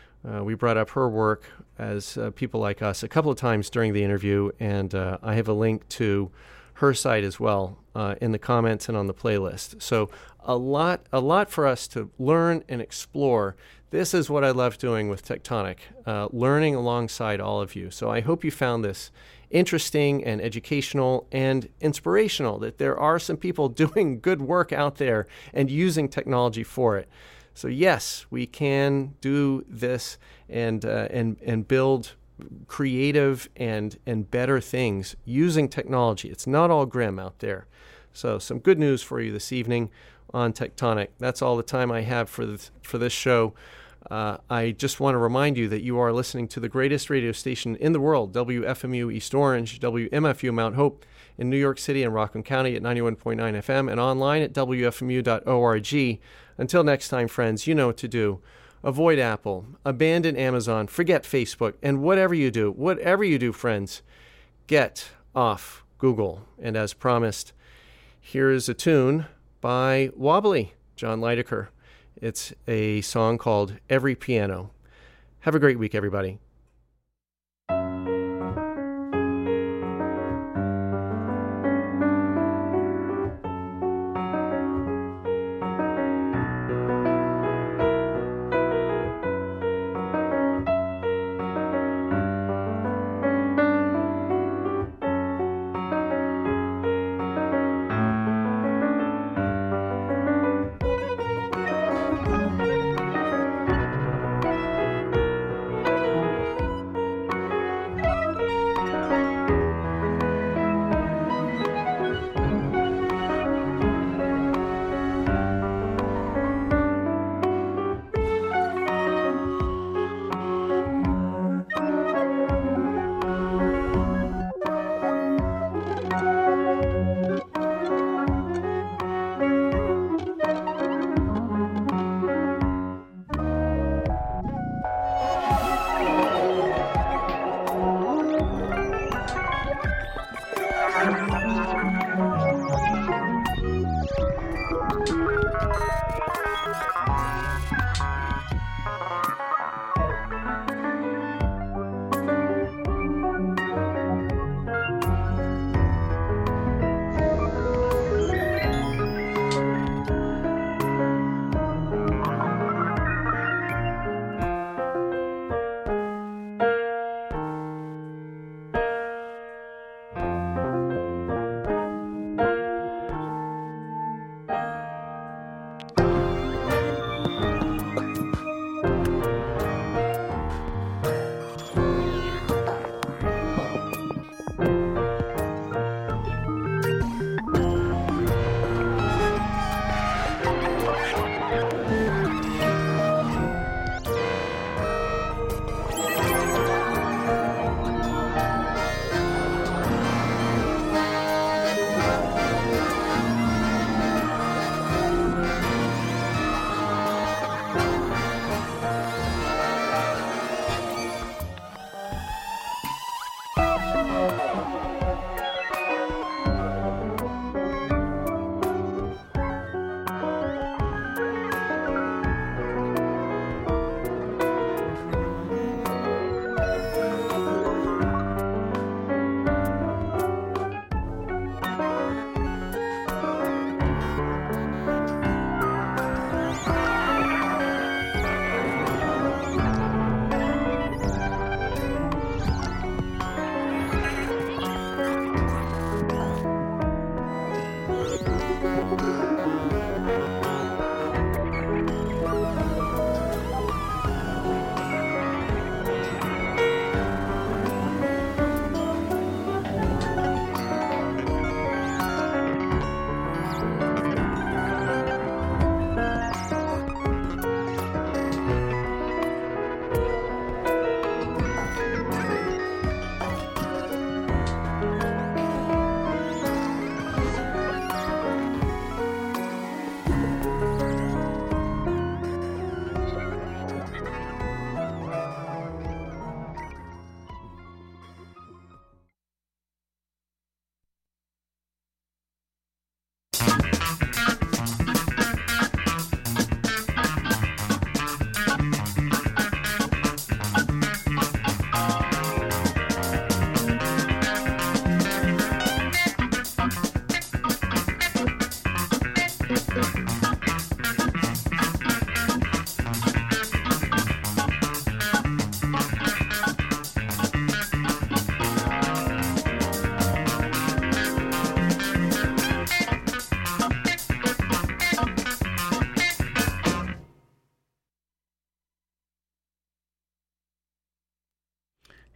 We brought up her work as People Like Us a couple of times during the interview, and I have a link to her site as well in the comments and on the playlist. So a lot for us to learn and explore. This is what I love doing with Tectonic, learning alongside all of you. So I hope you found this interesting and educational and inspirational, that there are some people doing good work out there and using technology for it. So yes, we can do this and build creative and better things using technology. It's not all grim out there. So some good news for you this evening on Tectonic. That's all the time I have for this show. I just want to remind you that you are listening to the greatest radio station in the world, WFMU East Orange, WMFU Mount Hope in New York City and Rockland County at 91.9 FM, and online at WFMU.org. Until next time, friends, you know what to do. Avoid Apple, abandon Amazon, forget Facebook, and whatever you do, friends, get off Google. And as promised, here is a tune by Wobbly, John Leidecker. It's a song called Every Piano. Have a great week, everybody.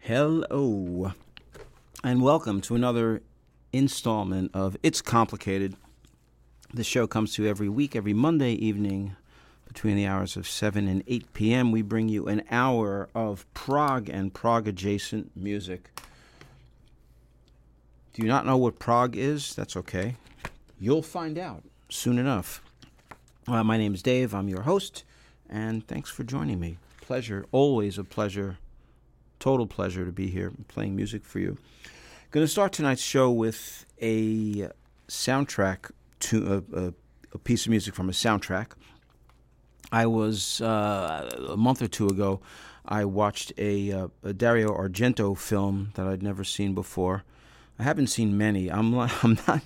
Hello, and welcome to another installment of It's Complicated. This show comes to you every week, every Monday evening, between the hours of 7 and 8 p.m. We bring you an hour of prog and prog-adjacent music. Do you not know what prog is? That's okay. You'll find out soon enough. My name is Dave. I'm your host, and thanks for joining me. Pleasure, always a pleasure. Total pleasure to be here playing music for you. Going to start tonight's show with a soundtrack to a piece of music from a soundtrack. I was a month or two ago. I watched a Dario Argento film that I'd never seen before. I haven't seen many. The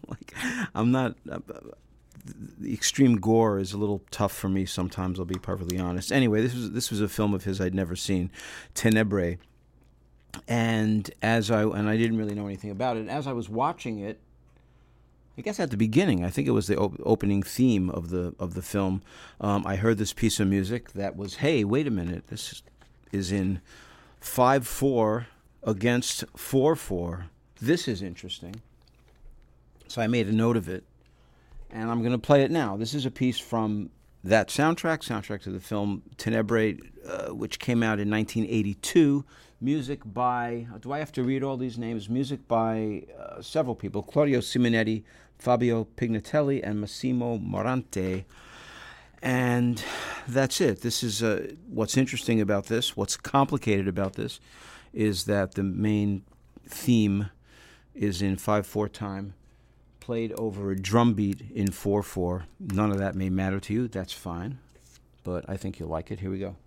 extreme gore is a little tough for me sometimes, I'll be perfectly honest. Anyway, this was a film of his I'd never seen, Tenebrae. And I didn't really know anything about it. As I was watching it, I guess at the beginning, I think it was the opening theme of the film, I heard this piece of music that was, hey, wait a minute, this is in 5/4 against 4/4. This is interesting. So I made a note of it. And I'm going to play it now. This is a piece from that soundtrack to the film Tenebrae, which came out in 1982. Music by, do I have to read all these names? Music by several people. Claudio Simonetti, Fabio Pignatelli, and Massimo Morante. And that's it. This is what's interesting about this, what's complicated about this, is that the main theme is in 5/4 time, played over a drum beat in 4/4. None of that may matter to you. That's fine. But I think you'll like it. Here we go.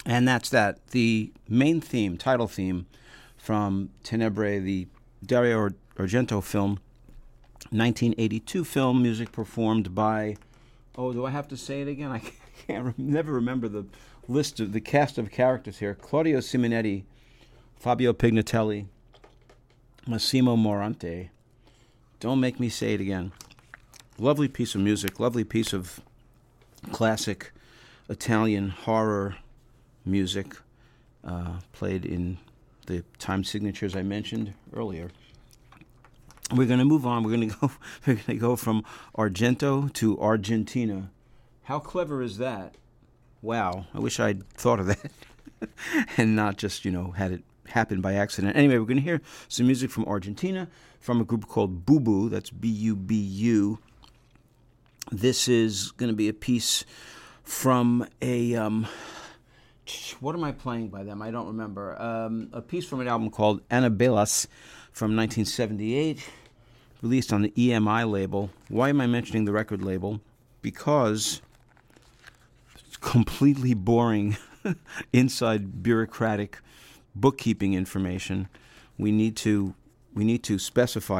And that's that. The main theme, title theme from Tenebrae, the Dario Argento film, 1982 film, music performed by, do I have to say it again? I can't never remember the list of the cast of characters here. Claudio Simonetti, Fabio Pignatelli, Massimo Morante. Don't make me say it again. Lovely piece of music, lovely piece of classic Italian horror music, played in the time signatures I mentioned earlier. We're going to move on. We're going to go from Argento to Argentina. How clever is that? Wow, I wish I'd thought of that and not just, had it happen by accident. Anyway, we're going to hear some music from Argentina from a group called Bubu. That's B-U-B-U. This is going to be a piece from a... what am I playing by them? I don't remember. A piece from an album called Anabelas from 1978, released on the EMI label. Why am I mentioning the record label? Because it's completely boring inside bureaucratic bookkeeping information. We need to specify